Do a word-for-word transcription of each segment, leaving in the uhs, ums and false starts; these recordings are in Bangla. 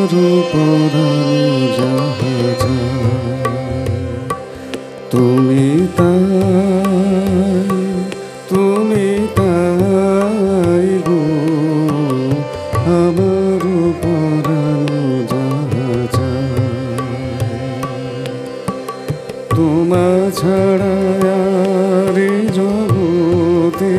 পরানো যাহা যায়, তুমি তাই, তুমি তাই গো আমার পরানো যাহা যায়। তোমা ছাড়া আর এই জগতে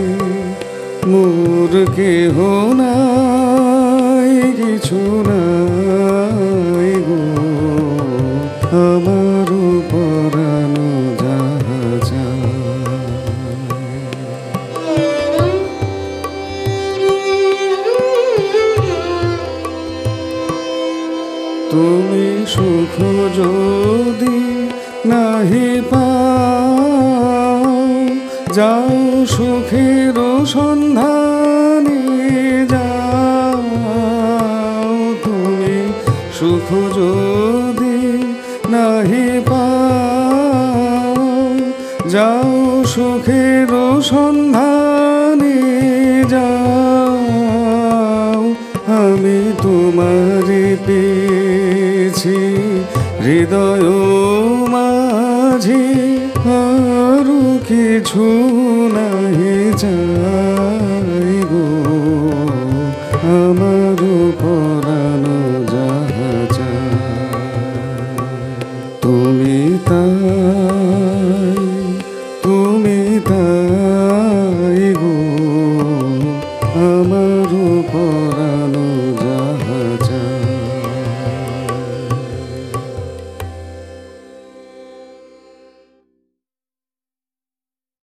মোর কেহ নাই, কিছু নাই গো আমার পরানো যাহা যায়। তুমি সুখ যদি নাহি পাও, যাও সুখের সন্ধানে যাও। তুমি সুখ যদি নাহি পাও, যাও সুখের সন্ধানে যাও। আমি তোমারে পেয়েছি হৃদয় মাঝে, আরো কিছু